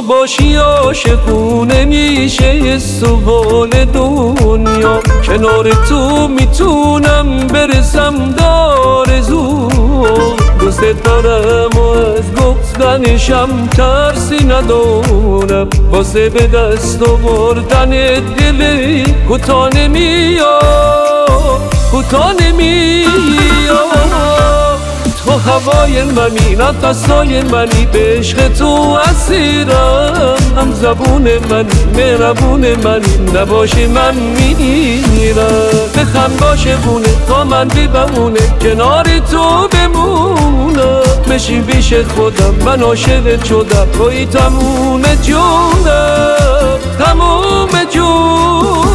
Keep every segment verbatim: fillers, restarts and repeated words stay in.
باشی عاشقونه میشه سوال دنیا. کنار تو میتونم برسم دارزو. دوست دارم و از گفتنشم ترسی ندارم. واسه به دست آوردن دل کوتاه نمیاد، کوتاه نمیاد. تو هوای منی، نفسای منی، به عشق تو اسیرم. هم زبون منی، مهربون منی، نباشی من میمیرم. بخند باشه بونه تا من بمونه، کنار تو بمونم. بشین پیش خودم من عاشقت شدم، توی تموم جونم، تموم جونم.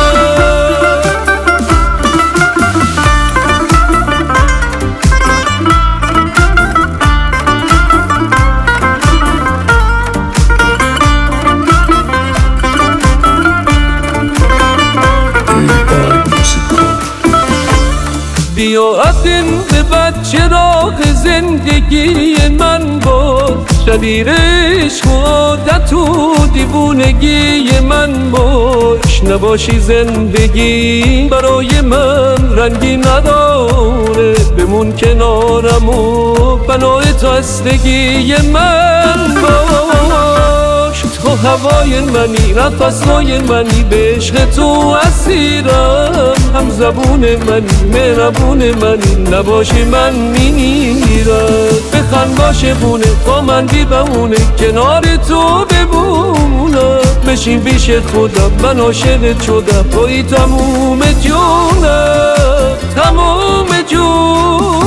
بیا از این به بعد چراغ زندگی من باش. شبیر عشق و عادت و دیوونگی من باش. نباشی زندگی برای من رنگی نداره. بمون کنارم و بنای تستگی من باش. تو هوای منی، نفسای منی، به عشق تو اسیرم. هم زبون منی، مهربون منی، نباشی من میمیرم. بخند باشه بونه تا من بمونه، کنار تو بمونم. بشین پیش خودم من عاشقت شدم، توی تموم جونم، تموم جونم.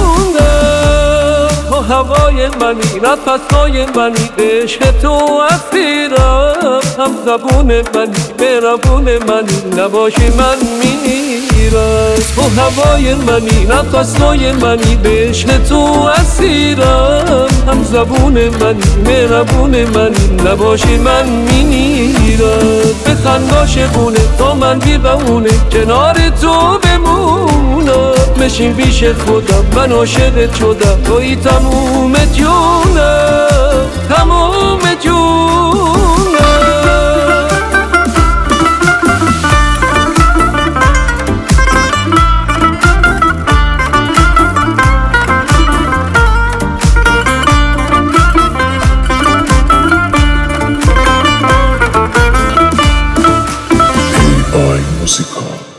تو هوای منی، نفسای منی، به عشق تو اسیرم. هم زبون منی، مهربون منی، نباشی من میمیرم. تو هوای منی، نفسای منی، به عشق تو اسیرم. هم زبون منی، مهربون منی، نباشی من میمیرم. بخند باشه بونه تا من بمونه، کنار تو بمونم. بشین پیش خودم من عاشقت شدم، توی تموم جونم، تموم جونم. Ej, muzyka.